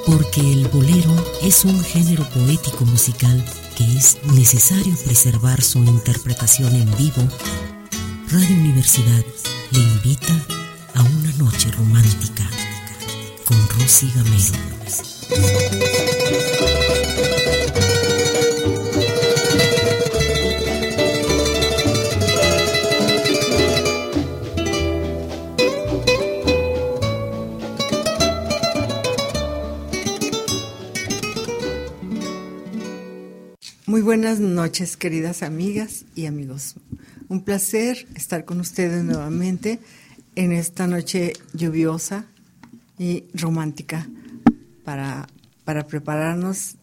Porque el bolero es un género poético musical que es necesario preservar su interpretación en vivo, Radio Universidad le invita a una noche romántica con Rosy Gamero. Muy buenas noches, queridas amigas y amigos. Un placer estar con ustedes nuevamente en esta noche lluviosa y romántica para prepararnos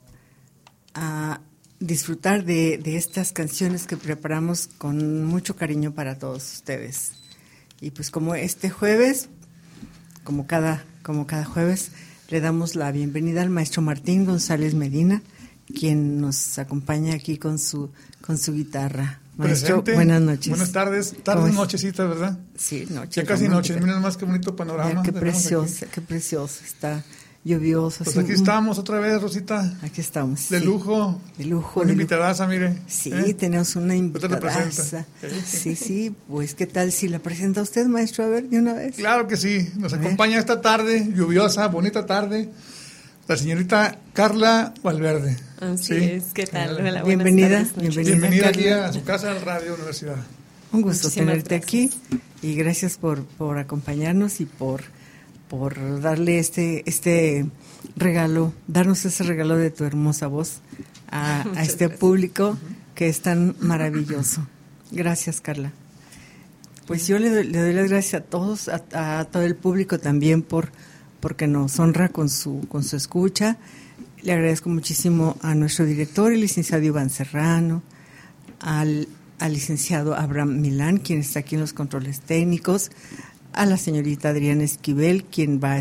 a disfrutar de estas canciones que preparamos con mucho cariño para todos ustedes. Y pues como este jueves, como cada jueves, le damos la bienvenida al maestro Martín González Medina, quien nos acompaña aquí con su guitarra. Maestro, presente. Buenas noches. Buenas tardes, nochecitas, ¿verdad? Sí, noche. Ya casi noche, miren más que bonito panorama. Qué precioso, está lluvioso. Pues aquí estamos otra vez, Rosita. Aquí estamos. De lujo. De lujo. Una invitadaza, mire. Sí, tenemos una invitadaza. Sí. Sí, pues ¿qué tal si la presenta usted, maestro? A ver, de una vez. Claro que sí, nos acompaña esta tarde, lluviosa, bonita tarde, la señorita Carla Valverde. Así es, ¿qué tal? Hola, bienvenida Bienvenida aquí Carla. a su casa, al Radio Universidad. Un gusto Muchísimas tenerte aquí y gracias por acompañarnos y por darle este regalo, darnos ese regalo de tu hermosa voz a este gracias. público que es tan maravilloso. Gracias, Carla. Pues yo le doy las gracias a todos, a todo el público también porque nos honra con su escucha. Le agradezco muchísimo a nuestro director, el licenciado Iván Serrano, al licenciado Abraham Milán, quien está aquí en los controles técnicos, a la señorita Adriana Esquivel, quien va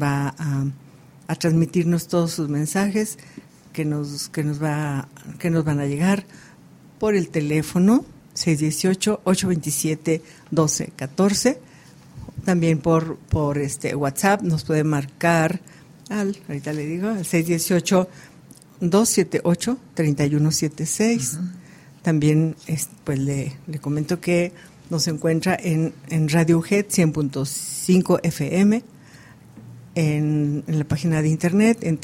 a transmitirnos todos sus mensajes que nos van a llegar por el teléfono 618-827-1214. También por WhatsApp nos puede marcar ahorita le digo, al 618-278-3176. Uh-huh. También pues le comento que nos encuentra en Radio UGED 100.5 FM, en la página de internet en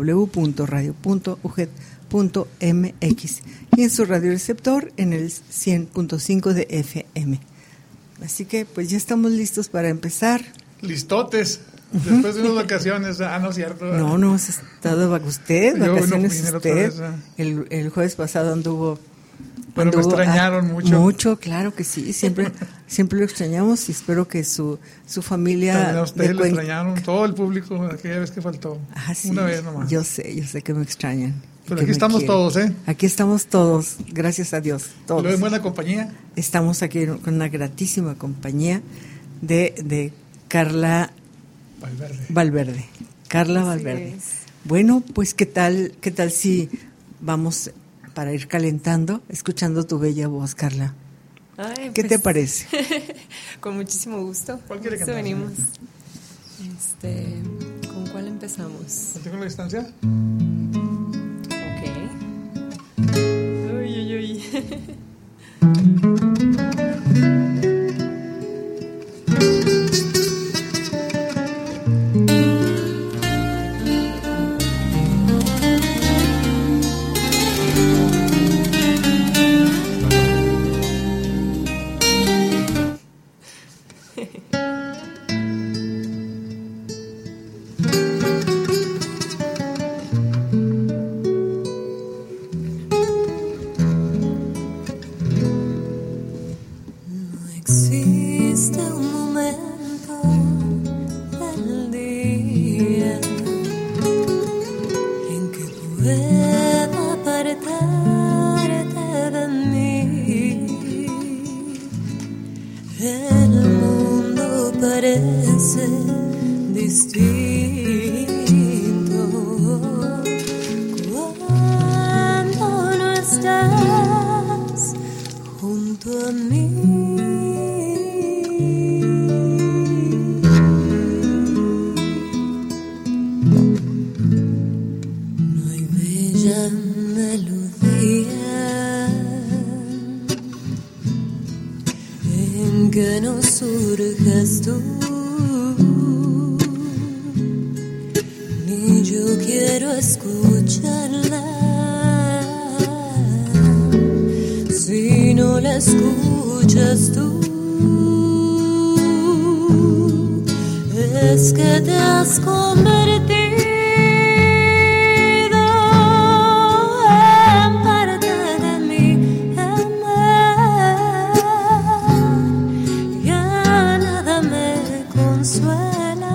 www.radio.uged.mx y en su radioreceptor en el 100.5 de FM. Así que pues ya estamos listos para empezar. Listotes. Después de unas vacaciones, no es cierto. No, has estado usted, vacaciones usted. El jueves pasado anduvo. Pero me extrañaron mucho. Mucho, claro que sí, siempre lo extrañamos y espero que su familia. También a ustedes lo extrañaron, todo el público, aquella vez que faltó. Sí, una vez nomás. Yo sé que me extrañan. Pero aquí estamos todos, Aquí estamos todos, gracias a Dios, todos. ¿Y lo de buena compañía? Estamos aquí con una gratísima compañía de Carla Valverde. Carla Valverde. Bueno, pues ¿qué tal si vamos para ir calentando, escuchando tu bella voz, Carla? Ay, ¿Qué te parece? Con muchísimo gusto. ¿Cuál quiere cantar? Venimos. ¿Con cuál empezamos? ¿Tengo la distancia? Ok. Uy. El mundo parece distinto. escucharla, si no la escuchas tú, es que te has convertido en parte de mi alma. Ya nada me consuela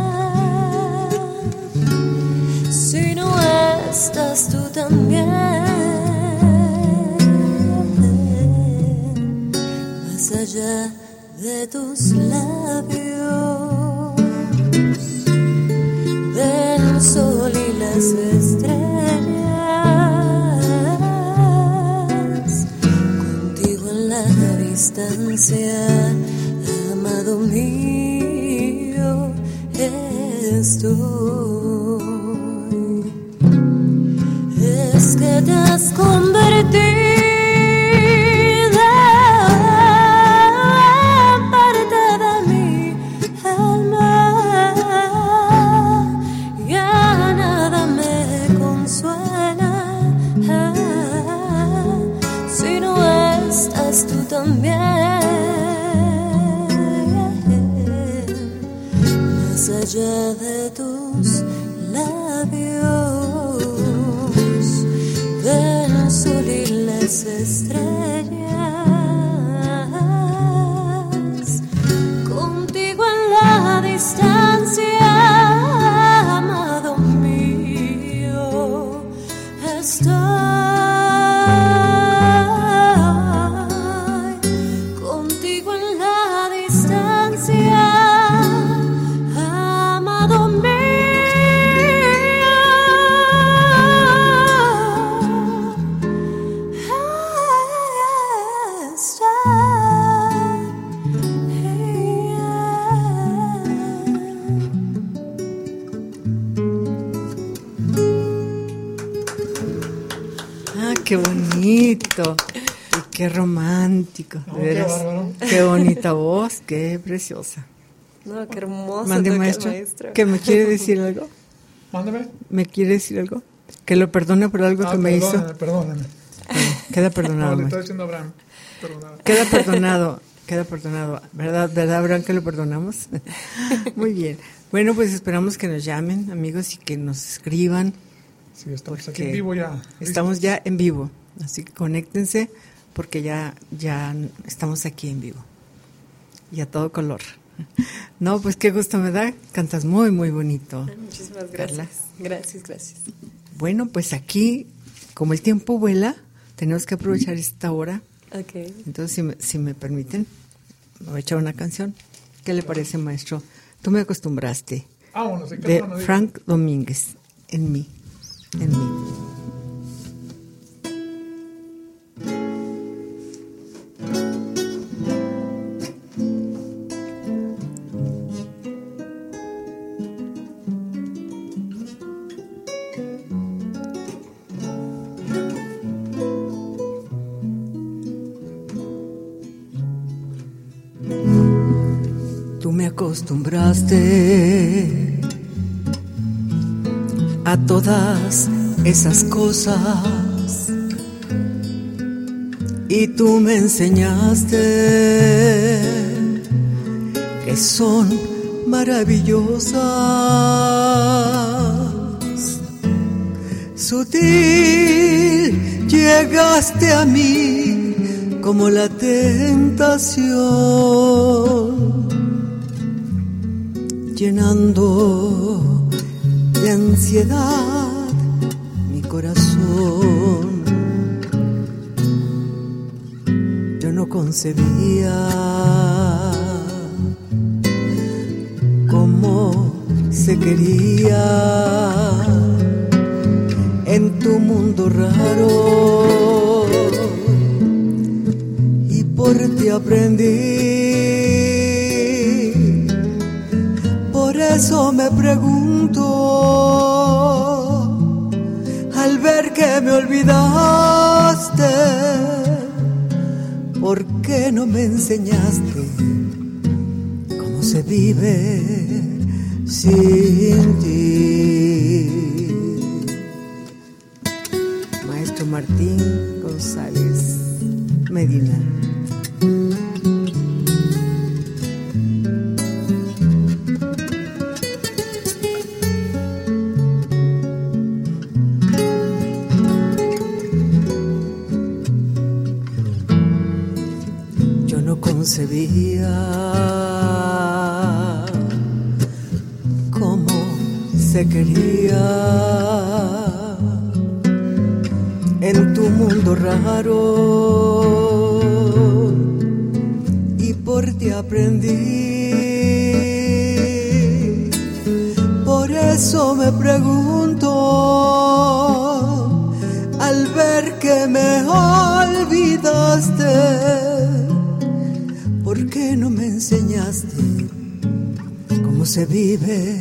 si no estás tú también. Más allá de tus labios, del sol y las estrellas, contigo en la distancia, amado mío, estoy. Es que te has convertido en parte de mi alma. Ya nada me consuela si no estás tú también. Más allá de tus labios, del sol y las estrellas, contigo en la distancia, amado mío, estoy. Contigo en la distancia, amado mío. Qué bonito y qué romántico, de veras. Qué bárbaro. Qué bonita voz, qué preciosa. No, qué hermoso. Mande, toca el maestro, ¿que me quiere decir algo? Mándame. ¿Me quiere decir algo? Que lo perdone por algo que me hizo. Perdóname. Queda perdonado. No, le maestro. estoy diciendo a Abraham. Perdóname. Queda perdonado. ¿Verdad, Abraham, que lo perdonamos? Muy bien. Bueno, pues esperamos que nos llamen, amigos, y que nos escriban. Sí, estamos aquí Porque en vivo ya. Estamos ya en vivo, así que conéctense porque ya estamos aquí en vivo y a todo color. No, pues qué gusto me da, cantas muy, muy bonito. Muchísimas Carla. gracias. Gracias. Bueno, pues aquí, como el tiempo vuela, tenemos que aprovechar esta hora. Ok. Entonces, si me permiten, me voy a echar una canción. ¿Qué le parece, maestro? Tú me acostumbraste. Vámonos, ¿en qué De tono digo? Frank Domínguez, en mí. Tú me acostumbraste a todas esas cosas y tú me enseñaste que son maravillosas. Sutil llegaste a mí como la tentación, llenando de ansiedad mi corazón. Yo no concebía cómo se quería en tu mundo raro, y por ti aprendí. Por eso me pregunto, al ver que me olvidaste, ¿por qué no me enseñaste cómo se vive sin ti? sabía cómo se quería en tu mundo raro, y por ti aprendí. Por eso me pregunto, al ver que me olvidaste, ¿por qué no me enseñaste cómo se vive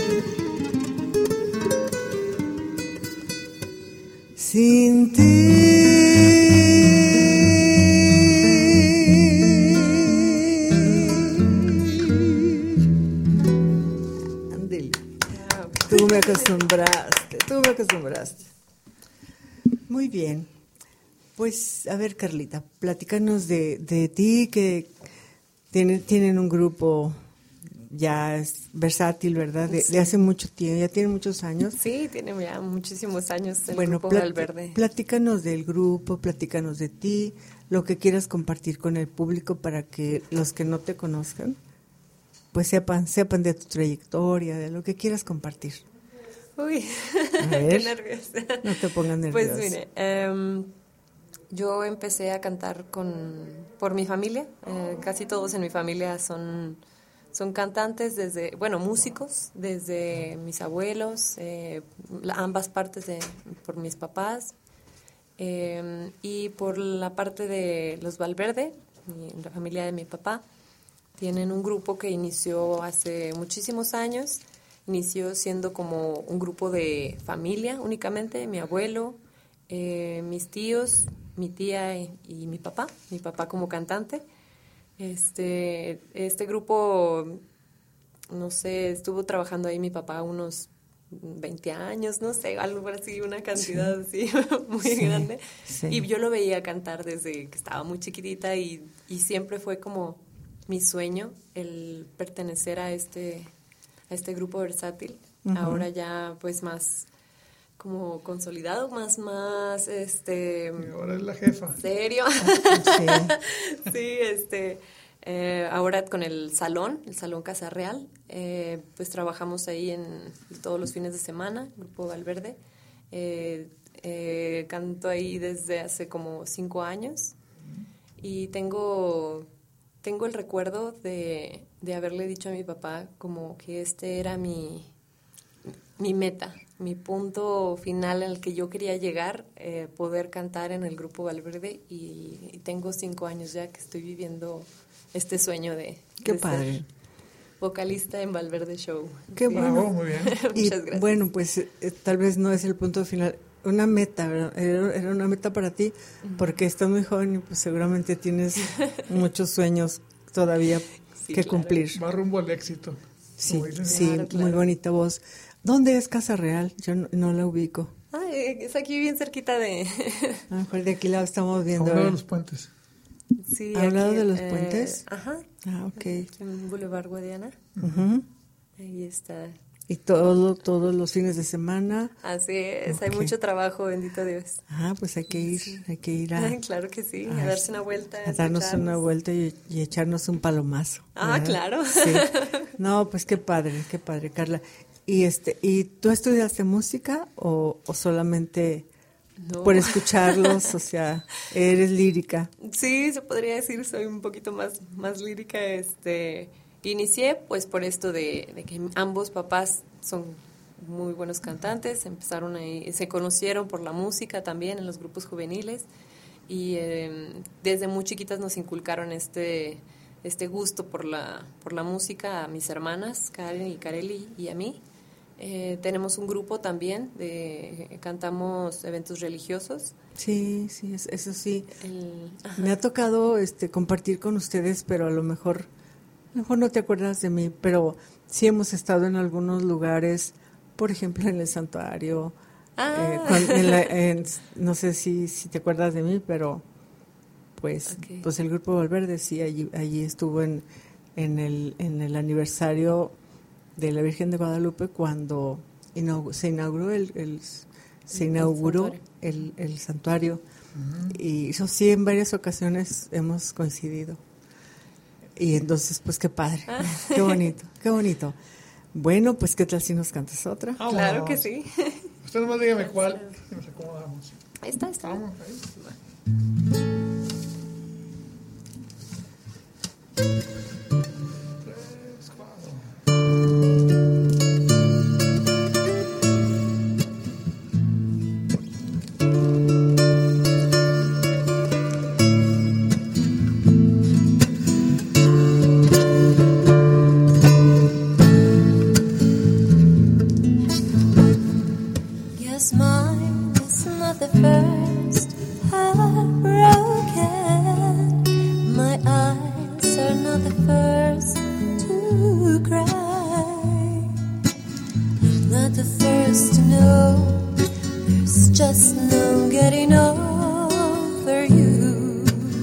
sin ti? Ándale. Tú me acostumbraste. Muy bien. Pues, a ver, Carlita, platícanos de ti, que tienen un grupo ya versátil, ¿verdad? De hace mucho tiempo, ya tiene muchos años. Sí, tiene ya muchísimos años el grupo Valverde. Platícanos del grupo, platícanos de ti, lo que quieras compartir con el público para que los que no te conozcan, pues sepan de tu trayectoria, de lo que quieras compartir. Uy, a ver, qué nerviosa. No te pongas nerviosa. Pues mire, yo empecé a cantar por mi familia. Casi todos en mi familia son cantantes, músicos, desde mis abuelos, ambas partes por mis papás, y por la parte de los Valverde, la familia de mi papá, tienen un grupo que inició hace muchísimos años. Inició siendo como un grupo de familia únicamente, mi abuelo, mis tíos, mi tía y mi papá como cantante. Este grupo, no sé, estuvo trabajando ahí mi papá unos 20 años, no sé, algo así, una cantidad así muy grande. Sí. Y yo lo veía cantar desde que estaba muy chiquitita y siempre fue como mi sueño el pertenecer a este grupo versátil. Uh-huh. Ahora ya pues más como consolidado, más y ahora es la jefa. ¿Serio? Sí, ahora con el Salón Casa Real, pues trabajamos ahí todos los fines de semana, Grupo Valverde. Canto ahí desde hace como 5 años y tengo el recuerdo de haberle dicho a mi papá como que este era mi meta, mi punto final al que yo quería llegar, poder cantar en el Grupo Valverde, y tengo 5 años ya que estoy viviendo este sueño de padre. Ser vocalista en Valverde Show. Qué sí. bueno. Muy bien. Muchas gracias. Bueno, pues tal vez no es el punto final, una meta, ¿verdad? Era una meta para ti, porque estás muy joven y pues seguramente tienes muchos sueños todavía que cumplir. Va rumbo al éxito. Sí, claro. Muy bonita voz. ¿Dónde es Casa Real? Yo no la ubico. Es aquí bien cerquita de... A lo mejor de aquí la estamos viendo. A un lado de los puentes. Sí, ¿A un lado de los puentes? Ajá. Ok. En Boulevard Guadiana. Uh-huh. Ahí está. ¿Y todos los fines de semana? Así es, okay. Hay mucho trabajo, bendito Dios. Pues hay que ir, sí. Hay que ir a... Claro que sí, a darse una vuelta. A darnos una vuelta y echarnos un palomazo. ¿Verdad? Claro. Sí. No, pues qué padre, Carla. ¿Y tú estudiaste música o solamente por escucharlos? O sea, ¿eres lírica? Sí, se podría decir, soy un poquito más lírica. Inicié pues por esto de que ambos papás son muy buenos cantantes, empezaron ahí, se conocieron por la música también en los grupos juveniles, y desde muy chiquitas nos inculcaron este gusto por la música a mis hermanas, Karen y Kareli, y a mí. Tenemos un grupo también, cantamos eventos religiosos. Sí, eso sí. Me ha tocado compartir con ustedes, pero a lo mejor no te acuerdas de mí, pero sí hemos estado en algunos lugares, por ejemplo en el santuario. No sé si te acuerdas de mí, pero pues el Grupo Valverde sí, allí estuvo en el aniversario de la Virgen de Guadalupe cuando se inauguró el santuario. Uh-huh. Y eso sí, en varias ocasiones hemos coincidido. Y entonces, pues qué padre, qué bonito, qué bonito. Bueno, pues qué tal si nos cantas otra. Claro que sí. Usted nomás dígame cuál y nos acomodamos. Ahí está. Vamos, ahí. Yes, mine is not the first heartbroken. My eyes are not the first to cry. I'm not the first to know there's just no getting over you.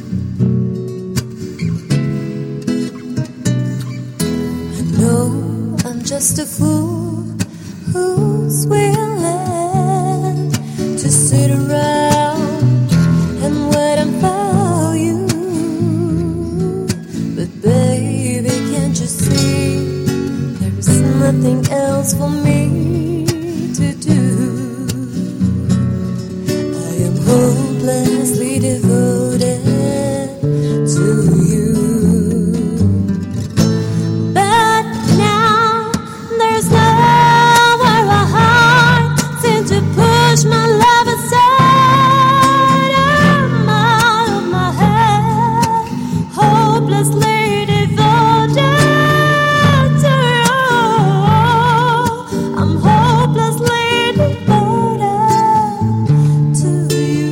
I know I'm just a fool who's willing to sit around and wait for you. But baby, can't you see there's nothing else for me to do? I am hopelessly devoted to you. But now there's nowhere a heart seems to push my love aside. I'm out of my head, hopelessly devoted to you. I'm hopelessly devoted to you.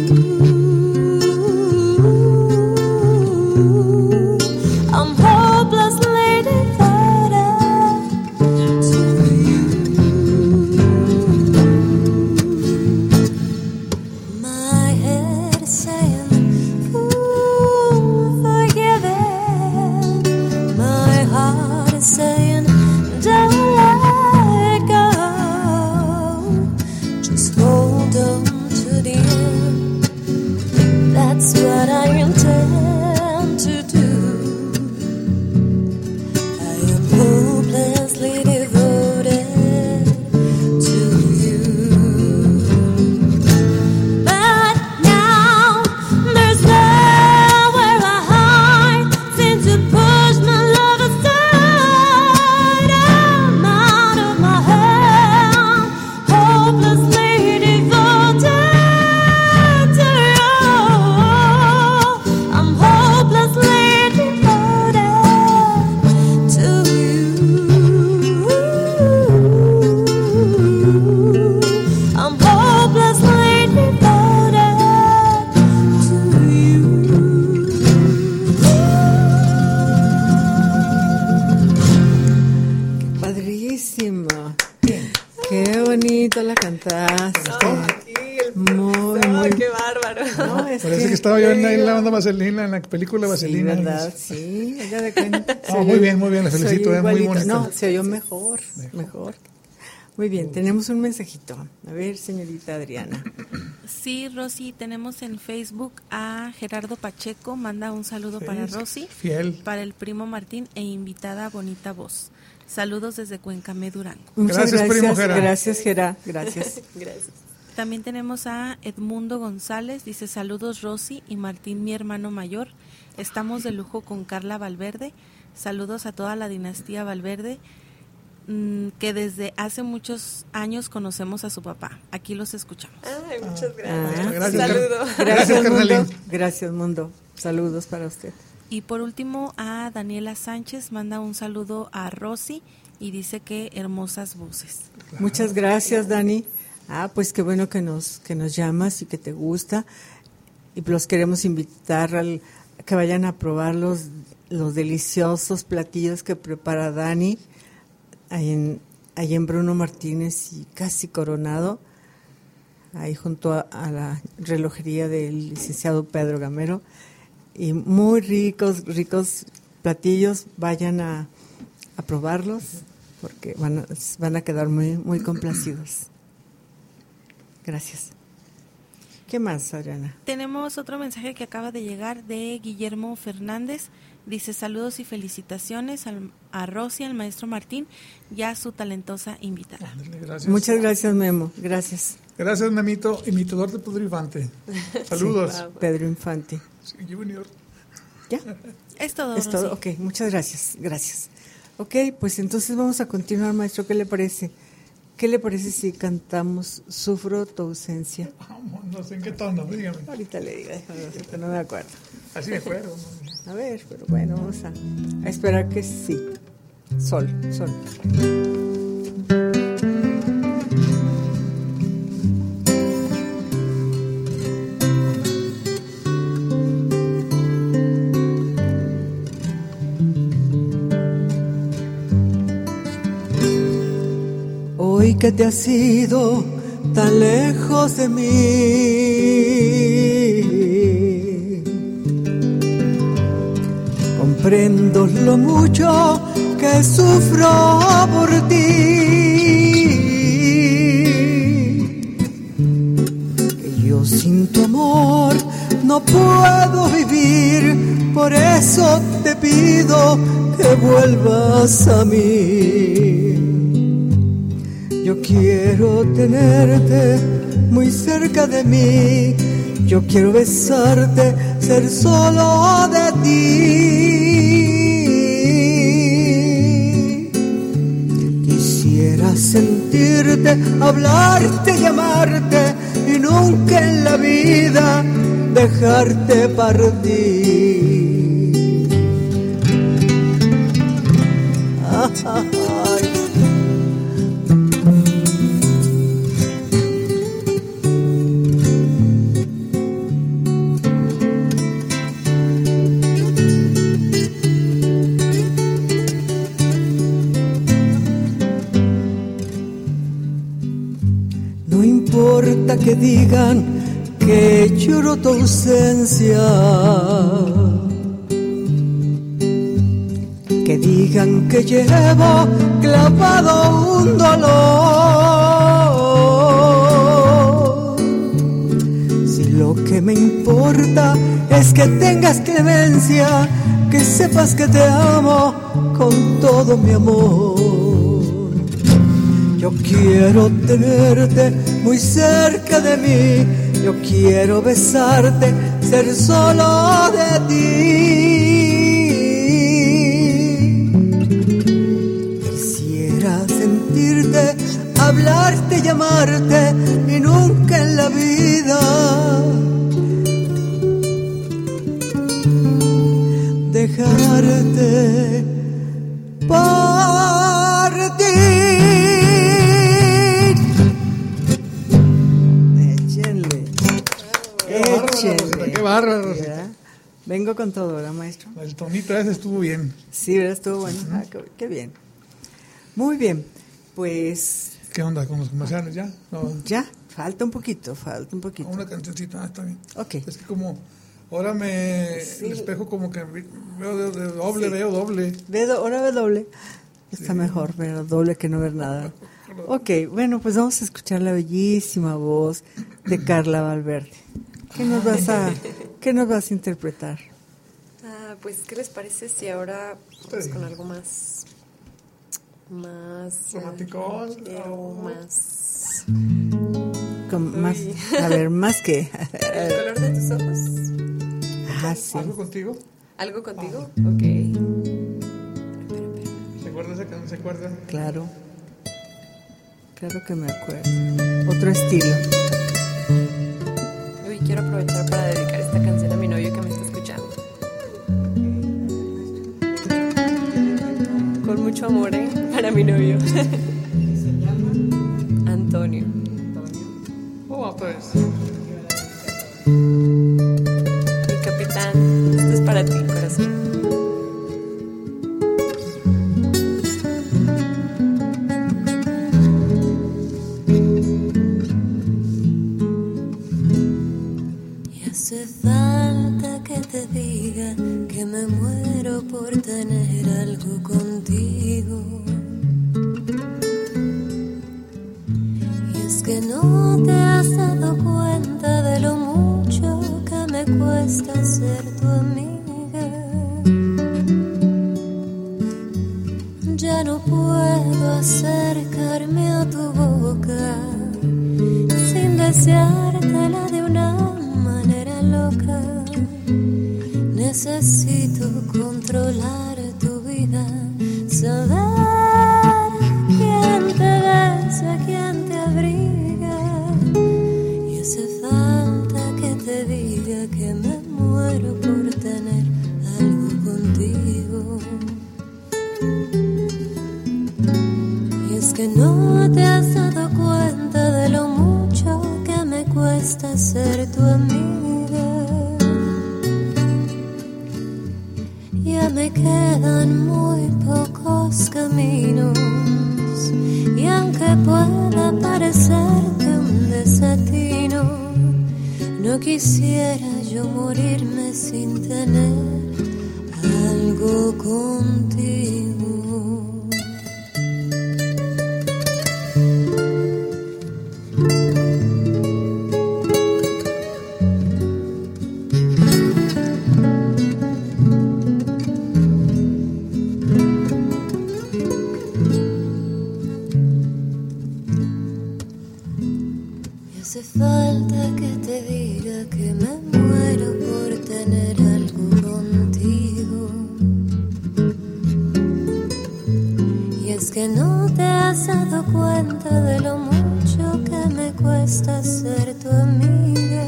I'm hopelessly devoted to you. My head is saying, ooh, forgive it. My heart is saying, don't let go. Just hold on to the end. That's what I intend to do. I am hopelessly devoted to you. But now there's nowhere a heart seems to push my love aside. I'm out of my head, hopelessly devoted to you. I'm hopelessly devoted to you. I'm hopelessly devoted to you. Padrísima. Qué bonito la cantaste. Muy, Ay, muy. qué bárbaro. No, es Parece que estaba yo en la banda Vaselina, en la película Sí, Vaselina. ¿verdad? Sí, ella de cuenta. Ah, muy bien, la Se felicito, oyó es muy igualito. bonita. No, se oyó mejor. Muy bien, tenemos un mensajito. A ver, señorita Adriana. Sí, Rosy, tenemos en Facebook a Gerardo Pacheco, manda un saludo Sí, para Rosy, fiel. para el primo Martín e invitada Bonita Voz. Saludos desde Cuencamé, Durango. Muchas Gracias, primo Gerard. Gracias, Gerard. Gracias. Gracias. También tenemos a Edmundo González, dice saludos Rosy y Martín, mi hermano mayor. Estamos de lujo con Carla Valverde. Saludos a toda la dinastía Valverde, que desde hace muchos años conocemos a su papá. Aquí los escuchamos. Ay, muchas gracias. Gracias, Saludo. Gracias, carnalín. Mundo. Gracias, Mundo. Saludos para usted. Y por último a Daniela Sánchez, manda un saludo a Rosy y dice que hermosas voces. Muchas gracias, Dani. Pues qué bueno que nos llamas y que te gusta. Y los queremos invitar a que vayan a probar los deliciosos platillos que prepara Dani ahí en Bruno Martínez y Casi Coronado, ahí junto a la relojería del licenciado Pedro Gamero. Y muy ricos platillos, vayan a probarlos porque van a quedar muy, muy complacidos. Gracias. ¿Qué más, Adriana? Tenemos otro mensaje que acaba de llegar de Guillermo Fernández. Dice saludos y felicitaciones a Rosy, al maestro Martín y a su talentosa invitada. Gracias. Muchas gracias, Memo. Gracias. Gracias, Memito, imitador de Pedro Infante. Saludos. Sí, Pedro Infante. Sí, Junior. ¿Ya? Es todo, Es todo. Rosy. Ok, muchas gracias. Gracias. Ok, pues entonces vamos a continuar, maestro. ¿Qué le parece? ¿Qué le parece si cantamos Sufro tu ausencia? Vamos, no sé en qué tono, dígame. Ahorita le digo, no me acuerdo. Así me fueron. A ver, pero bueno, vamos a esperar que sí. Sol. Hoy que te has ido tan lejos de mí, comprendo lo mucho que sufro por ti, que yo sin tu amor no puedo vivir, por eso te pido que vuelvas a mí. Yo quiero tenerte muy cerca de mí, yo quiero besarte, ser solo de ti. Quisiera sentirte, hablarte, llamarte y nunca en la vida dejarte partir. Ay. Que digan que lloro tu ausencia, que digan que llevo clavado un dolor. Si lo que me importa es que tengas clemencia, que sepas que te amo con todo mi amor. Yo quiero tenerte muy cerca de mí, yo quiero besarte, ser solo de ti. Quisiera sentirte, hablarte, llamarte y nunca en la vida dejarte partir. Qué bárbaro. Vengo con todo, ¿verdad, maestro? El tonito ese estuvo bien. Sí, ¿verdad? Estuvo bueno. Qué bien. Muy bien. Pues... ¿Qué onda con los comerciales ya? No. Ya, falta un poquito. Una cancioncita, está bien. Ok. Es que como ahora el espejo como que veo de doble, veo doble. Ahora ve doble. Está mejor ver doble que no ver nada. Ok, bueno, pues vamos a escuchar la bellísima voz de Carla Valverde. ¿Qué nos vas a interpretar? Pues, ¿qué les parece si ahora vamos con algo más romántico? Más. A ver, más que. ¿El color de tus ojos? Sí. ¿Algo contigo? ¿Algo contigo? Ok. ¿Se acuerda esa canción? ¿Se acuerda? Claro que me acuerdo. Otro estilo. Uy, quiero aprovechar para dedicar esta canción a mi novio que me está escuchando. Con mucho amor, para mi novio. ¿Se llama? Antonio. Otra vez. Mi capitán, esto es para ti, corazón. Hace falta que te diga que me muero por tener algo contigo. Y es que no te has dado cuenta de lo mucho me cuesta ser tu amiga. Ya no puedo acercarme a tu boca sin deseártela de una manera loca. Necesito controlar tu vida, saber quién te besa, quién te abriga. Y hace falta que te diga que me muero por tener algo contigo. Y es que no te has dado cuenta de lo mucho que me cuesta ser tu amiga. Ya me quedan muy pocos caminos, y aunque pueda parecerte un desatino, no quisiera yo morirme sin tener algo contigo. Hace falta que te diga que me muero por tener algo contigo. Y es que no te has dado cuenta de lo mucho que me cuesta ser tu amiga.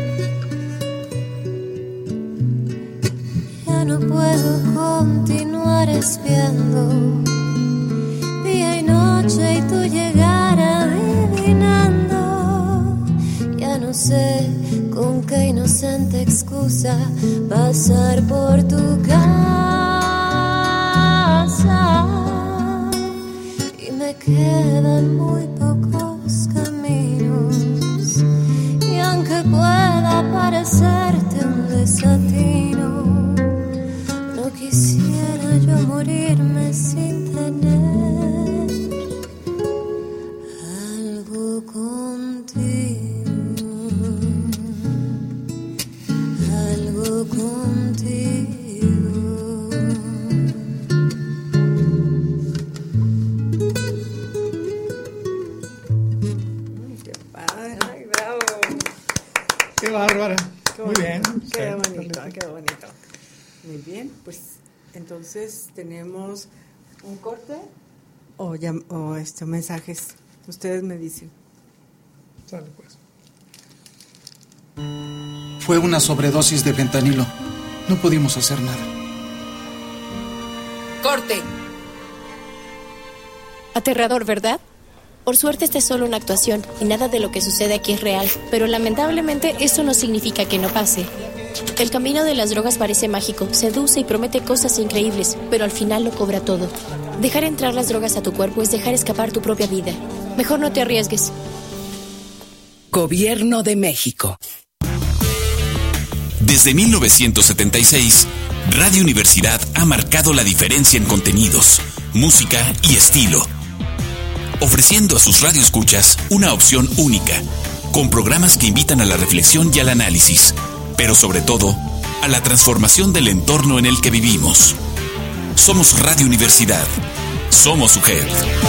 Ya no puedo continuar espiando día y noche y tú llegar adivinando. No sé con qué inocente excusa pasar por tu casa. Y me quedan muy pocos caminos, y aunque pueda parecerte un desatino, no quisiera yo morirme sin tener algo contigo. Qué bárbara. Muy bien. Qué bonito, qué bonito. Muy bien, pues entonces tenemos un corte o mensajes. Ustedes me dicen. Sale pues. Fue una sobredosis de fentanilo. No pudimos hacer nada. ¡Corte! Aterrador, ¿verdad? Por suerte esta es solo una actuación y nada de lo que sucede aquí es real, pero lamentablemente eso no significa que no pase. El camino de las drogas parece mágico, seduce y promete cosas increíbles, pero al final lo cobra todo. Dejar entrar las drogas a tu cuerpo es dejar escapar tu propia vida. Mejor no te arriesgues. Gobierno de México. Desde 1976, Radio Universidad ha marcado la diferencia en contenidos, música y estilo, ofreciendo a sus radioescuchas una opción única, con programas que invitan a la reflexión y al análisis, pero sobre todo, a la transformación del entorno en el que vivimos. Somos Radio Universidad. Somos UGEL.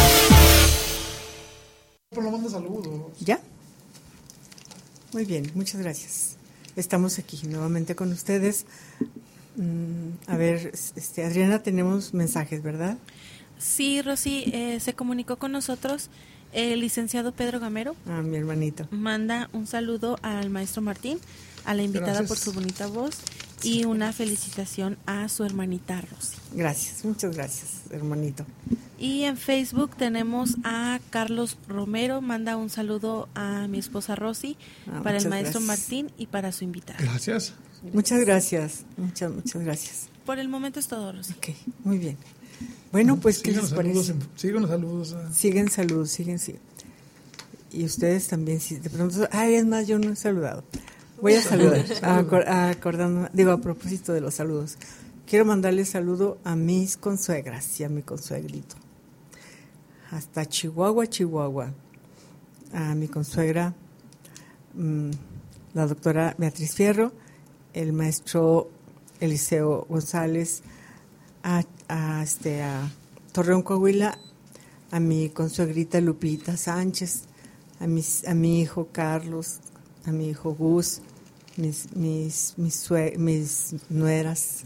Pero manda saludos. ¿Ya? Muy bien, muchas gracias. Estamos aquí nuevamente con ustedes. A ver, Adriana, tenemos mensajes, ¿verdad? Sí, Rosy, se comunicó con nosotros el licenciado Pedro Gamero. Ah, mi hermanito. Manda un saludo al maestro Martín, a la invitada Gracias. por su bonita voz y una felicitación a su hermanita Rosy. Gracias, muchas gracias, hermanito. Y en Facebook tenemos a Carlos Romero, manda un saludo a mi esposa Rosy, para el maestro gracias. Martín y para su invitada. Gracias. Muchas gracias, muchas gracias. Por el momento es todo, Rosy. Ok, muy bien. Bueno, pues, ¿qué Siguen les los saludos. parece? Siguen los saludos. Siguen saludos, siguen, sí. Y ustedes también, si de pronto, es más, yo no he saludado. Voy a saludar, a propósito de los saludos. Quiero mandarle saludo a mis consuegras y a mi consuegrito. Hasta Chihuahua, a mi consuegra, la doctora Beatriz Fierro, el maestro Eliseo González, a Torreón, Coahuila, a mi consuegrita Lupita Sánchez, a mi hijo Carlos, a mi hijo Gus, mis nueras,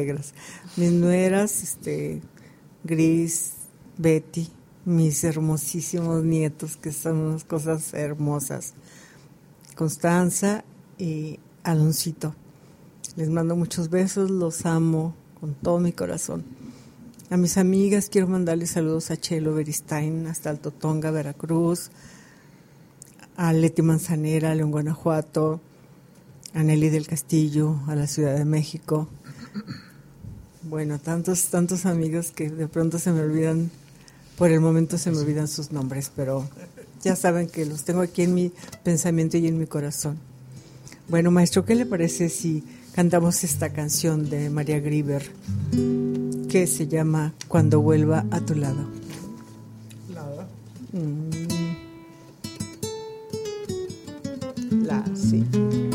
Gris, Betty, mis hermosísimos nietos, que son unas cosas hermosas, Constanza y Aloncito. Les mando muchos besos, los amo con todo mi corazón. A mis amigas quiero mandarles saludos a Chelo Beristain hasta Alto Tonga, Veracruz, a Leti Manzanera, León, Guanajuato, a Nelly del Castillo, a la Ciudad de México. Bueno, tantos amigos que de pronto se me olvidan, por el momento se me olvidan sus nombres, pero ya saben que los tengo aquí en mi pensamiento y en mi corazón. Bueno, maestro, ¿qué le parece si cantamos esta canción de María Grieber que se llama Cuando vuelva a tu lado? Sí.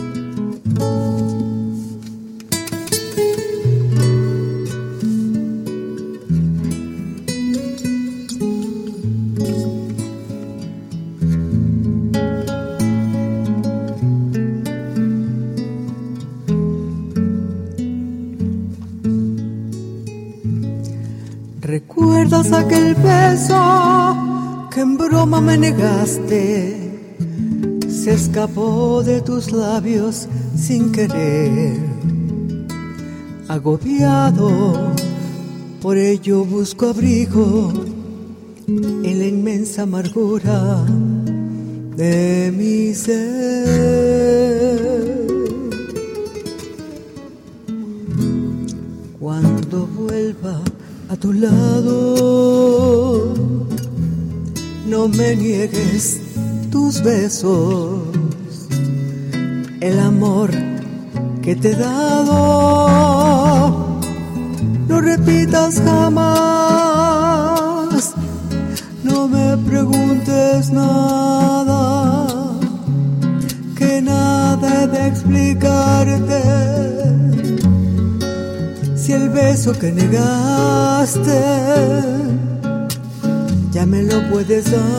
¿Recuerdas aquel beso que en broma me negaste? Se escapó de tus labios sin querer. Agobiado, por ello busco abrigo en la inmensa amargura de mi ser. Cuando vuelva a tu lado, no me niegues tus besos, el amor que te he dado. No repitas jamás, no me preguntes nada, que nada he de explicarte. Si el beso que negaste ya me lo puedes dar,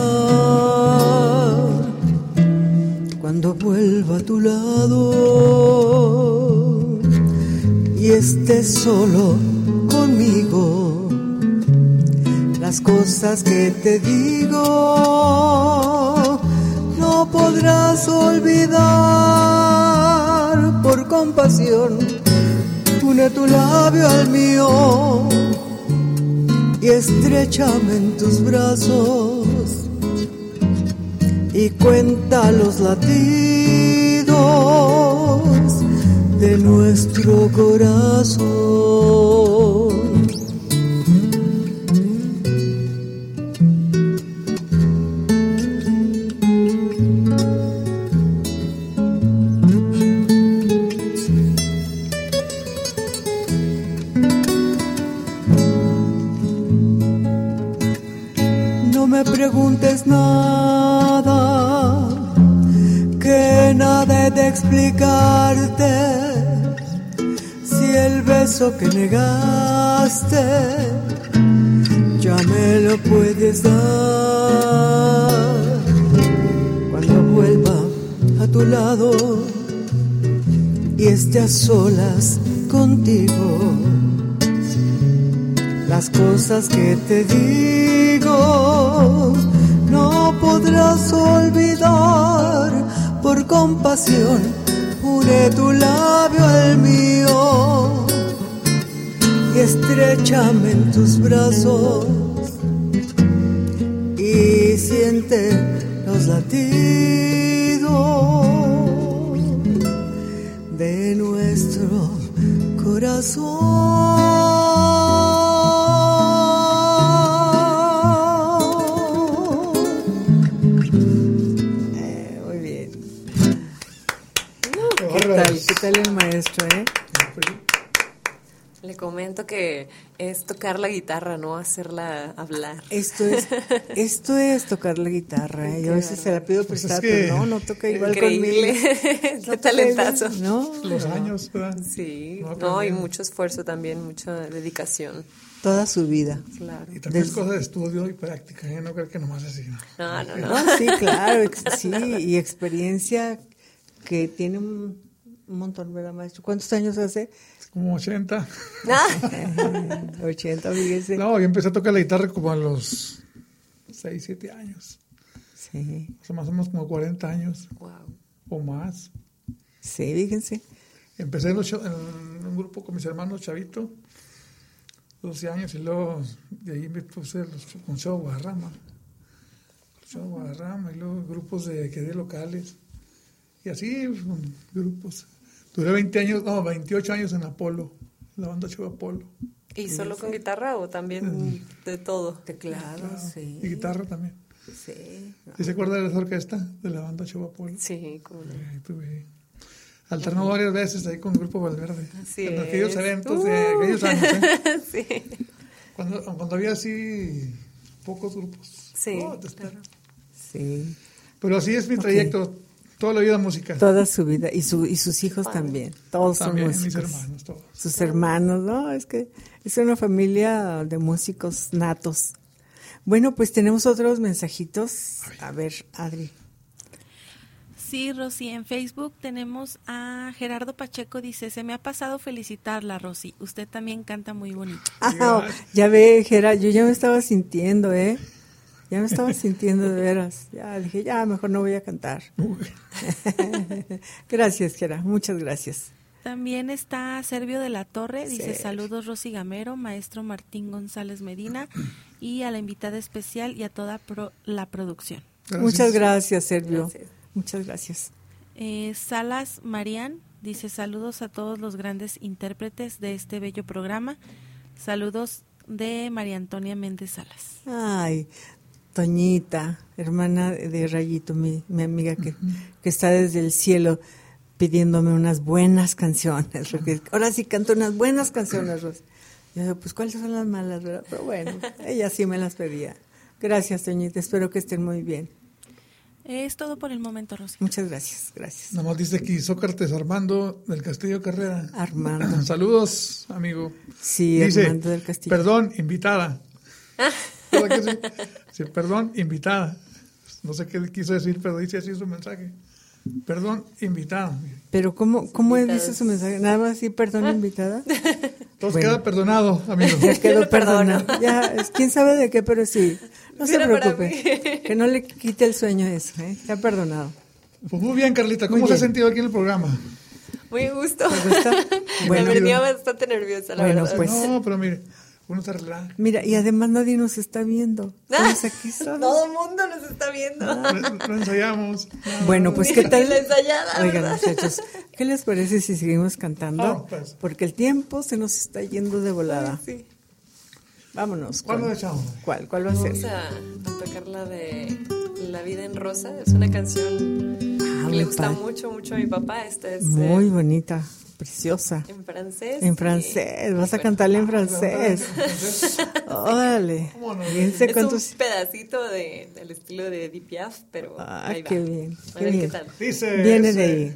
cuando vuelva a tu lado y estés solo conmigo, las cosas que te digo no podrás olvidar. Por compasión, une tu labio al mío y estréchame en tus brazos y cuenta los latidos de nuestro corazón. No me preguntes nada, que nada he de explicarte. Si el beso que negaste ya me lo puedes dar, cuando vuelva a tu lado y esté a solas contigo, las cosas que te digo no podrás olvidar. Por compasión, une tu labio al mío y estréchame en tus brazos y siente los latidos de nuestro corazón. ¿Qué tal el maestro, Le comento que es tocar la guitarra, no hacerla hablar. Esto es tocar la guitarra. Yo a veces se la pido prestar, pero no toca igual increíble. Conmigo. Qué talentazo. Los años, ¿verdad? Sí, y mucho esfuerzo también, mucha dedicación. Toda su vida. Claro. Y también es cosa de estudio y práctica, no creo que nomás así. No. Sí, claro, sí, y experiencia que tiene un montón, ¿verdad, maestro? ¿Cuántos años hace? Como 80. 80, fíjese. No, yo empecé a tocar la guitarra como a los 6, 7 años. Sí. O sea, más o menos como 40 años. Wow. O más. Sí, fíjense. Empecé en un grupo con mis hermanos Chavito, 12 años, y luego de ahí me puse con Show Guadarrama. Y luego grupos de locales. Y así, grupos. Duré 28 años en Apolo, la banda Show Apolo. ¿Y solo con guitarra o también de todo? Teclado, sí. Y guitarra también. Sí. ¿Sí se acuerda de esa orquesta de la banda Show Apolo? Sí, como alternó varias veces ahí con el Grupo Valverde. Sí, en aquellos eventos de aquellos años. Sí. Cuando había así pocos grupos. Sí. Claro. Sí. Pero así es mi trayecto. Toda la vida música. Toda su vida. Y sus hijos también. Todos también, son músicos. Mis hermanos, todos. Sus hermanos, ¿no? Es que es una familia de músicos natos. Bueno, pues tenemos otros mensajitos. A ver, Adri. Sí, Rosy, en Facebook tenemos a Gerardo Pacheco, dice, se me ha pasado felicitarla, Rosy, usted también canta muy bonito. Ya ve, Gerardo, yo ya me estaba sintiendo, ya me estaba sintiendo de veras, ya dije, mejor no voy a cantar. Gracias, Gerardo, muchas gracias. También está Servio de la Torre, dice, Sí. saludos Rosy Gamero, maestro Martín González Medina, y a la invitada especial y a toda la producción. Gracias. Muchas gracias, Servio. Gracias. Muchas gracias. Salas Marián dice, saludos a todos los grandes intérpretes de este bello programa. Saludos de María Antonia Méndez Salas. Ay, Toñita, hermana de Rayito, mi amiga que está desde el cielo pidiéndome unas buenas canciones. Porque ahora sí canto unas buenas canciones, Ros. Yo digo, pues ¿cuáles son las malas, verdad? Pero bueno, ella sí me las pedía. Gracias, Toñita, espero que estén muy bien. Es todo por el momento, Rosy. Muchas gracias, gracias. Nada más dice aquí Sócrates Armando del Castillo Carrera. Armando. Saludos, amigo. Sí, dice, Armando del Castillo. Perdón, invitada. ¿Verdad que sí? Sí, perdón, invitada. No sé qué quiso decir, pero dice así su mensaje. Perdón, invitada. Pero ¿cómo dice su mensaje? Nada más sí, perdón, invitada. Entonces queda perdonado, amigo. Ya quedó perdonado. Ya, quién sabe de qué, pero sí. No se preocupe. Que no le quite el sueño eso, Ya perdonado. Pues muy bien, Carlita. ¿Cómo se ha sentido aquí en el programa? Muy gusto. ¿Te gusta? Bueno, me venía bastante nerviosa, la verdad. Pues, no, pero mire, uno se relaja. Mira, y además nadie nos está viendo. Todos aquí solos. Todo el mundo nos está viendo. Lo ensayamos. Bueno, pues ¿qué tal? La ensayada, Oigan, ¿verdad? muchachos, ¿qué les parece si seguimos cantando? Pues. Porque el tiempo se nos está yendo de volada. Sí. Vámonos. ¿Cuál lo echamos? ¿Cuál va a ser? Vamos a tocar la de La vida en rosa. Es una canción que le gusta mucho a mi papá. Esta es muy bonita, preciosa. en francés. En francés, vas a cantarle en francés. Órale. Es un pedacito del estilo de Edith Piaf, pero ahí va. Qué bien. A ver qué tal. Viene de ahí.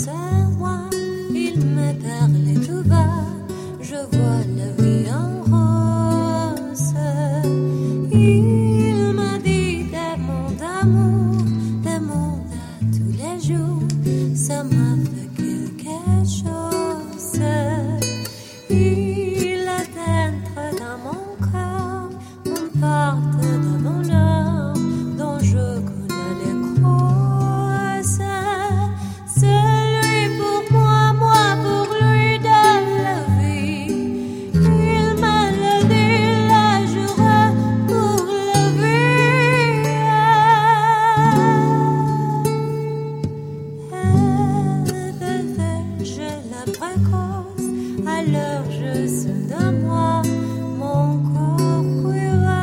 Je vois la vie en rose. alors je soudain moi mon corps quiva.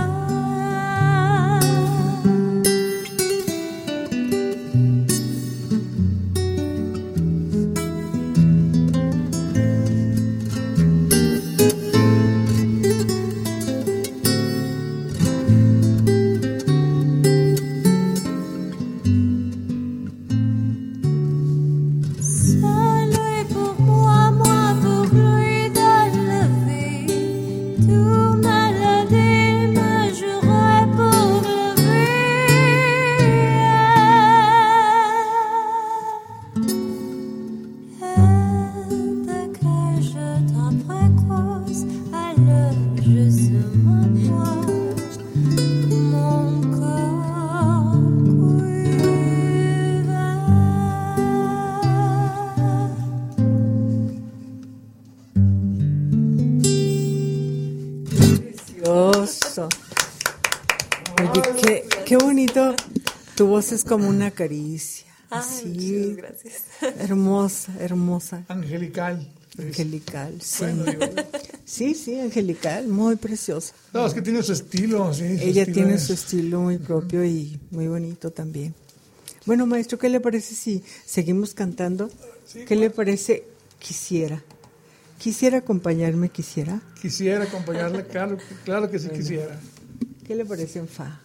Qué bonito. Tu voz es como una caricia. Sí, muchas gracias. Hermosa, hermosa. Angelical. Angelical, sí. Bueno, sí, angelical, muy preciosa. No, es que tiene su estilo. Sí, ella tiene su estilo muy propio y muy bonito también. Bueno, maestro, ¿qué le parece si seguimos cantando? Sí, ¿Qué le parece? Quisiera acompañarme, quisiera. Quisiera acompañarle, claro que sí, bueno, quisiera. ¿Qué le parece en fa?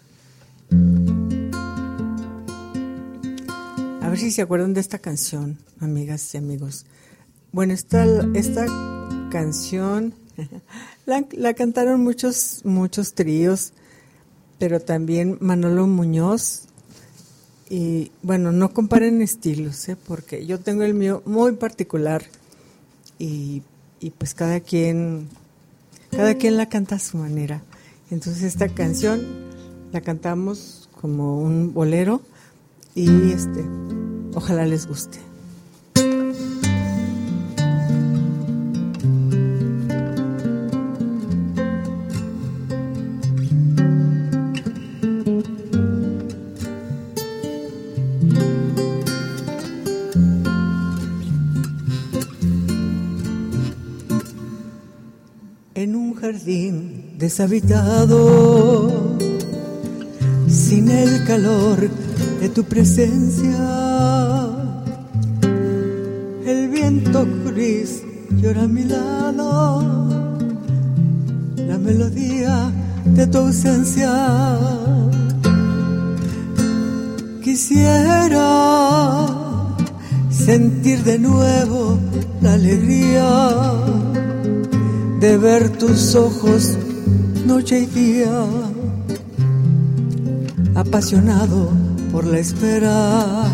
A ver si se acuerdan de esta canción, amigas y amigos. Bueno, esta canción la cantaron muchos tríos, pero también Manolo Muñoz. Y bueno, no comparen estilos, porque yo tengo el mío muy particular y pues cada quien la canta a su manera. Entonces esta canción la cantamos como un bolero y ojalá les guste. En un jardín deshabitado, sin el calor de tu presencia, el viento gris llora a mi lado, la melodía de tu ausencia. Quisiera sentir de nuevo la alegría de ver tus ojos noche y día, apasionado por la espera.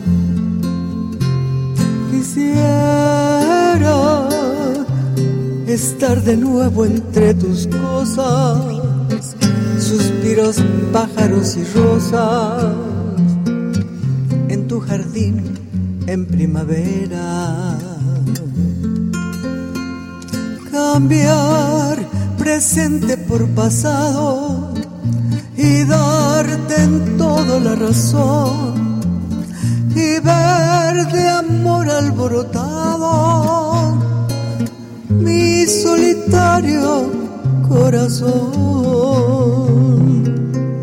Quisiera estar de nuevo entre tus cosas, suspiros, pájaros y rosas, en tu jardín en primavera. Cambiar presente por pasado y darte en todo la razón y ver de amor alborotado mi solitario corazón.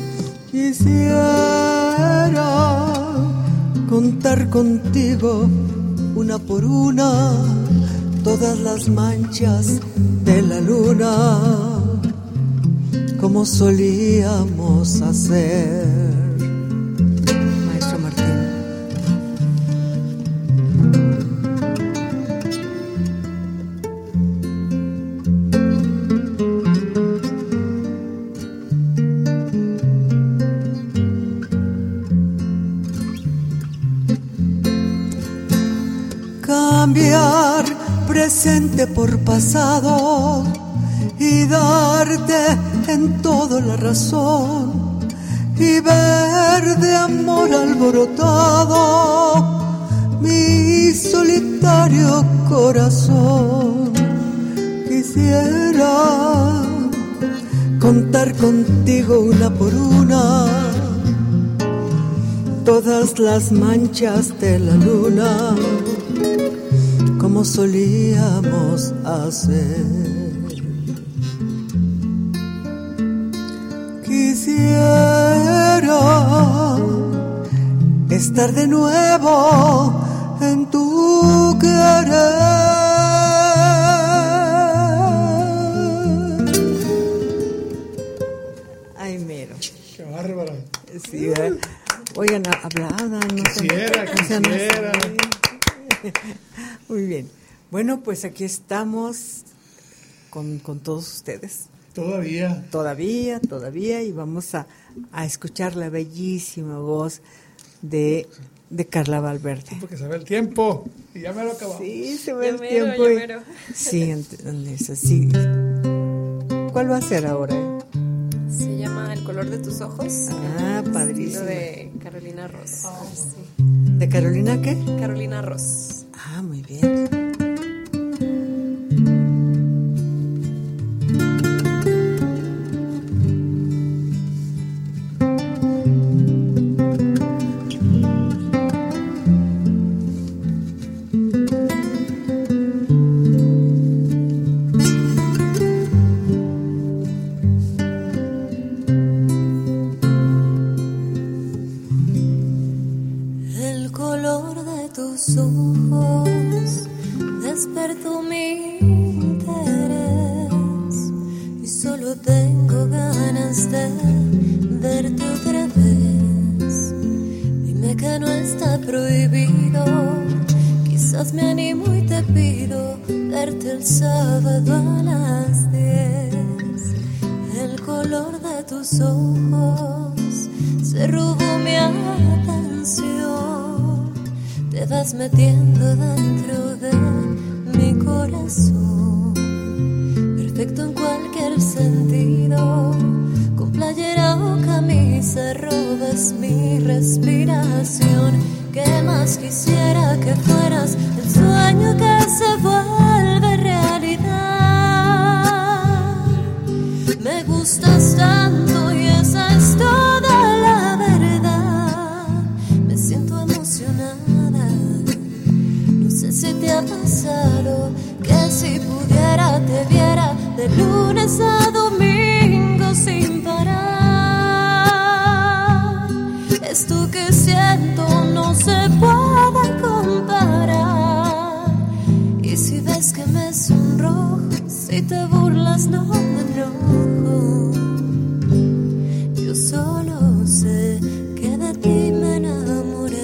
Quisiera contar contigo una por una todas las manchas de la luna, como solíamos hacer. Maestro Martín. Cambiar presente por pasado y darte en todo la razón y ver de amor alborotado mi solitario corazón. Quisiera contar contigo una por una todas las manchas de la luna, como solíamos hacer. Quisiera estar de nuevo en tu querer. Ay, mero. Qué bárbara. Sí, oigan, hablaban. Quisiera. Muy bien. Bueno, pues aquí estamos con todos ustedes. Todavía, y vamos a escuchar la bellísima voz de Carla Valverde. Porque se ve el tiempo y ya me lo acabamos. Sí, se ve el tiempo. Sí, sí. ¿Cuál va a ser ahora? Se llama El color de tus ojos. Ah, padrísimo. De Carolina Ross. Sí. ¿De Carolina qué? Carolina Ross. Ah, muy bien. Metiendo dentro de mi corazón, perfecto en cualquier sentido, con playera o camisa robas mi respiración. ¿Qué más quisiera que fueras el sueño que se vuelve realidad? Me gustas tanto y esa es toda la verdad. Me siento emocionada. Si te ha pasado que si pudiera te viera de lunes a domingo sin parar. Esto que siento no se puede comparar. Y si ves que me sonrojo, si te burlas no me enojo. Yo solo sé que de ti me enamoré.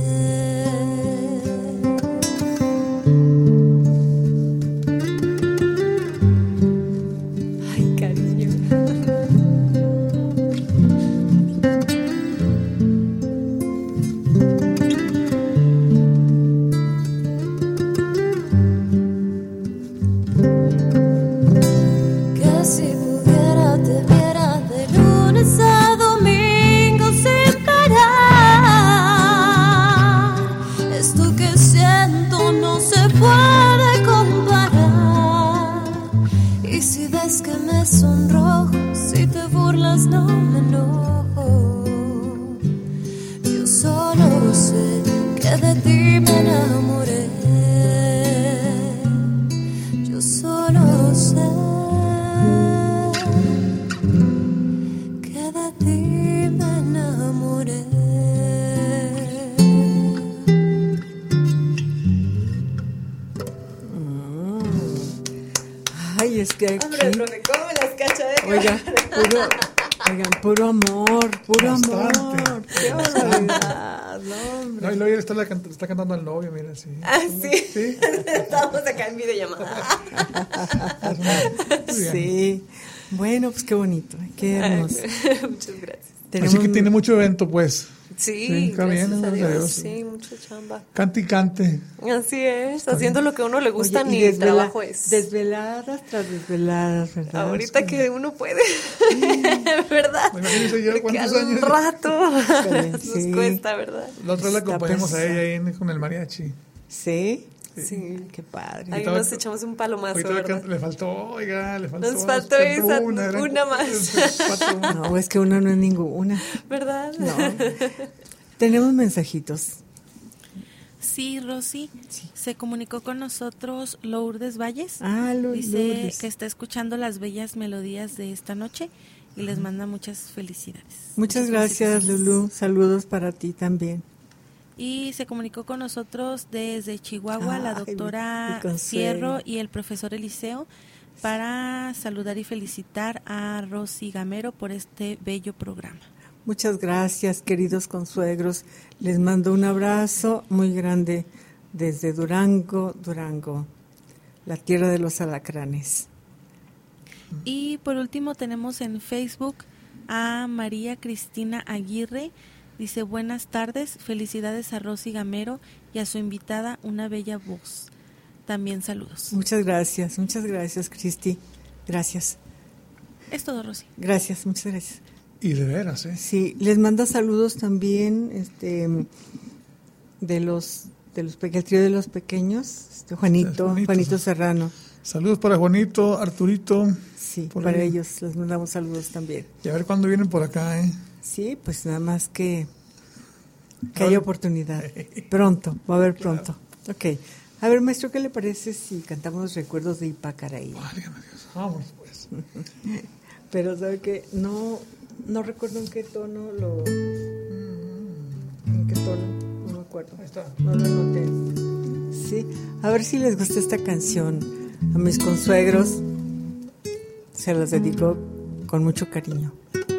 Puro amor. Qué barbaridad, hombre. No, y luego está cantando al novio, mira, sí. Ah, sí. Estamos acá en videollamada. Sí. Bueno, pues qué bonito, qué hermoso. Muchas gracias. Así que tiene mucho evento, pues. Sí, gracias a Dios. Sí, mucha chamba. Cante y cante. Así es, haciendo lo que a uno le gusta. Oye, ni el trabajo es. Desveladas tras desveladas, ¿verdad? Ahorita que uno puede, ¿verdad? Imagínense yo cuántos años. Un rato nos cuesta, ¿verdad? La otra la acompañamos a ella ahí con el mariachi. ¿Sí? Sí, qué padre. Ahí nos echamos un palomazo, ¿verdad? Le faltó. Nos faltó esa, una más. No, es que una no es ninguna. ¿Verdad? No. Tenemos mensajitos. Sí, Rosy, se comunicó con nosotros Lourdes Valles. Dice Lourdes, que está escuchando las bellas melodías de esta noche y les manda muchas felicidades. Muchas gracias, Lulú. Saludos para ti también. Y se comunicó con nosotros desde Chihuahua la doctora mi Fierro y el profesor Eliseo para saludar y felicitar a Rosy Gamero por este bello programa. Muchas gracias, queridos consuegros. Les mando un abrazo muy grande desde Durango, la tierra de los alacranes. Y por último tenemos en Facebook a María Cristina Aguirre. Dice, buenas tardes, felicidades a Rosy Gamero y a su invitada, una bella voz. También saludos. Muchas gracias, Cristi. Gracias. Es todo, Rosy. Gracias, muchas gracias. Y de veras, ¿eh? Sí, les manda saludos también del trío de los pequeños, Juanito Serrano. Saludos para Juanito, Arturito. Sí, para ellos les mandamos saludos también. Y a ver cuándo vienen por acá, ¿eh? Sí, pues nada más que haya oportunidad. Pronto, va a haber pronto. Ok. A ver, maestro, ¿qué le parece si cantamos los recuerdos de Ipacaraí? Válgame Dios, vamos pues. Pero sabe que no recuerdo en qué tono no me acuerdo. Ahí está. No lo anoté. Sí, a ver si les gusta esta canción. A mis consuegros se las dedico con mucho cariño.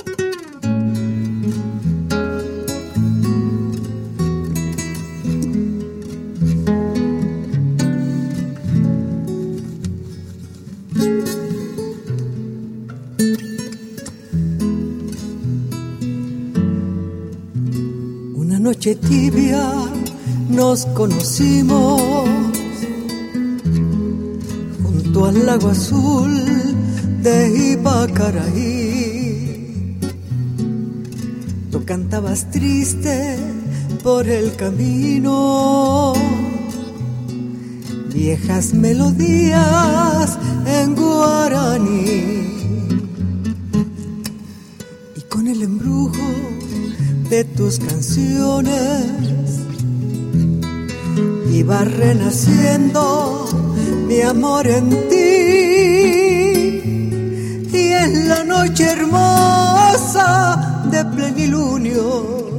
Noche tibia nos conocimos junto al lago azul de Ipacaraí. Tú cantabas triste por el camino viejas melodías en guaraní, y con el embrujo de tus canciones iba renaciendo mi amor en ti. Y en la noche hermosa de plenilunio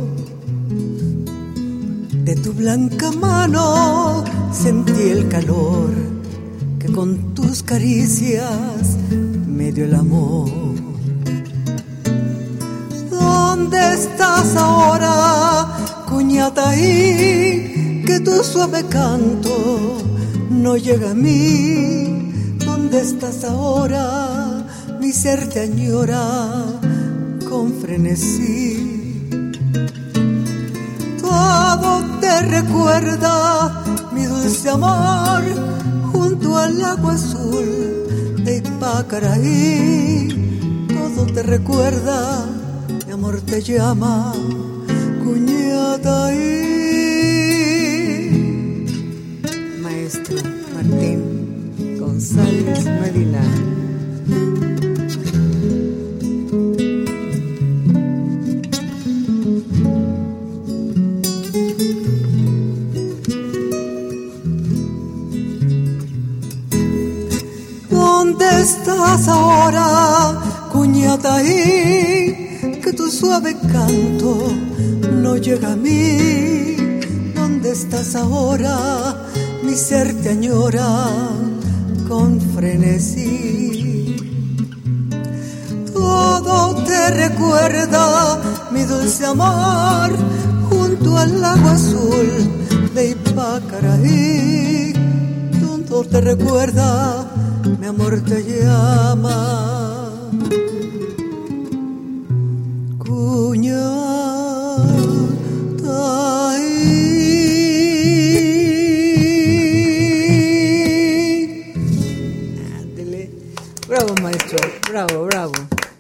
de tu blanca mano sentí el calor que con tus caricias me dio el amor. ¿Dónde estás ahora, Cuñataí? Que tu suave canto no llega a mí. ¿Dónde estás ahora? Mi ser te añora con frenesí. Todo te recuerda, mi dulce amor, junto al agua azul de Ipacaraí. Todo te recuerda, mi amor te llama, Cuñataí. Maestro Martín González Medina. ¿Dónde estás ahora, Cuñataí? Que tu suave canto no llega a mí. ¿Dónde estás ahora? Mi ser te añora con frenesí. Todo te recuerda, mi dulce amor, junto al lago azul de Ipacaraí. Todo te recuerda, mi amor te llama, Cuñataí. Ándele. Bravo, maestro, bravo, bravo.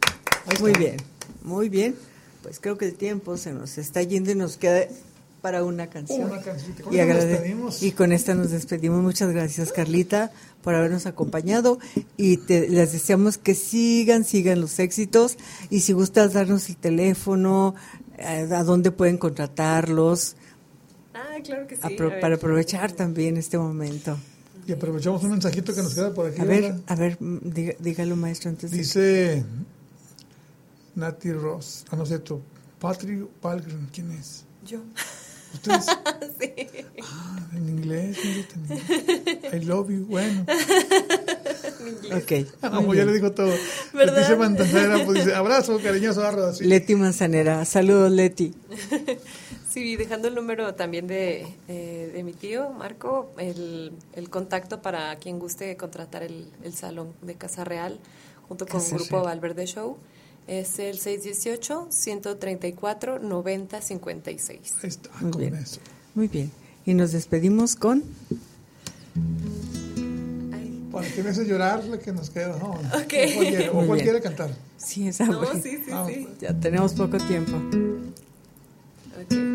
Muy bien. Pues creo que el tiempo se nos está yendo y nos queda para una canción. Y con esta nos despedimos. Muchas gracias, Carlita, por habernos acompañado, y les deseamos que sigan los éxitos, y si gustas darnos el teléfono, a dónde pueden contratarlos. claro que sí. Para aprovechar también este momento. Y aprovechamos un mensajito que nos queda por aquí. A ver, dígalo, maestro, antes. Dice Nati Ross, no sé, tú, Patrick Palgren, ¿quién es? Yo. ¿Ustedes? Sí. En inglés, I love you, bueno. Ok. Pues ya le dijo todo. Dice Manzanera, pues dice, abrazo cariñoso, así. Leti Manzanera, saludos, Leti. Sí, dejando el número también de mi tío, Marco, el contacto para quien guste contratar el salón de Casa Real, junto con Grupo Valverde Show, es el 618-134-9056. Ahí está, muy con bien. eso. Muy bien. Y nos despedimos con... Para que me hace llorar la que nos queda, ¿no? Okay. O cualquiera cantar. Sí, esa. No, sí. Ya tenemos poco tiempo. Okay.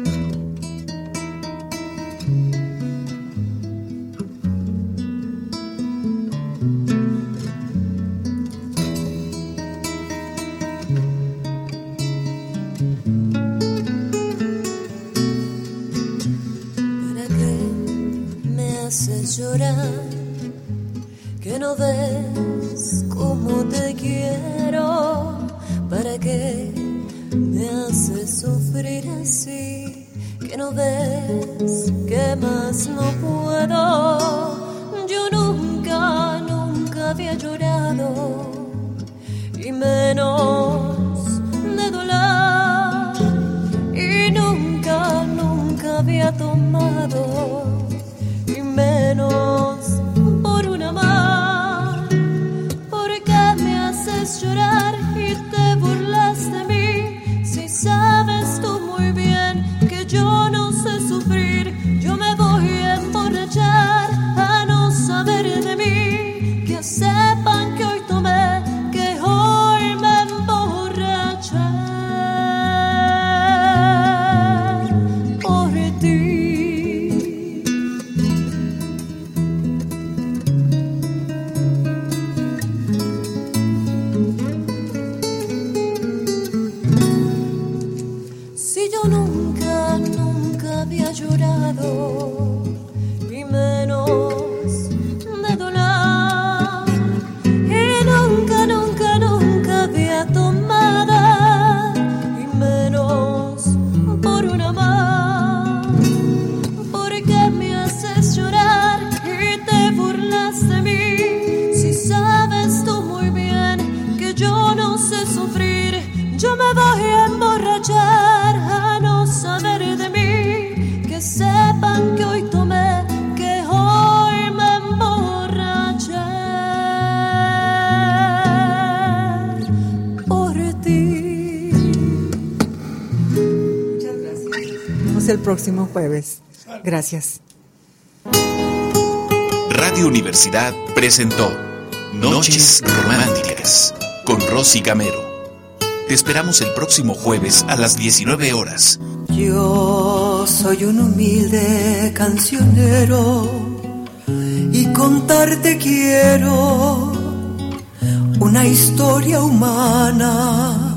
¿Para qué me haces llorar? Que no ves cómo te quiero. ¿Para qué me haces sufrir así? Que no ves que más no puedo. Yo nunca había llorado, y menos de dolor. Y nunca había tomado, y menos por un amor. ¿Por qué me haces llorar y te burlas de mí? Si sabes tú muy bien que yo no sé sufrir. Yo me voy a emborrachar a no saber de mí. Que sepan que hoy tomé, que hoy me emborraché por ti. Si yo nunca había llorado, y menos de dolor, y nunca había tomado, y menos por un amor. ¿Por qué me haces llorar y te burlas de mí? Si sabes tú muy bien que yo no sé sufrir. Yo me voy a emborrachar a no saber de mí. Que sepan que hoy tomé, que hoy me emborraché por ti. Muchas gracias. Nos vemos el próximo jueves. Gracias. Radio Universidad presentó Noches Románticas con Rosy Gamero. Te esperamos el próximo jueves a las 19 horas. Yo soy un humilde cancionero y contarte quiero una historia humana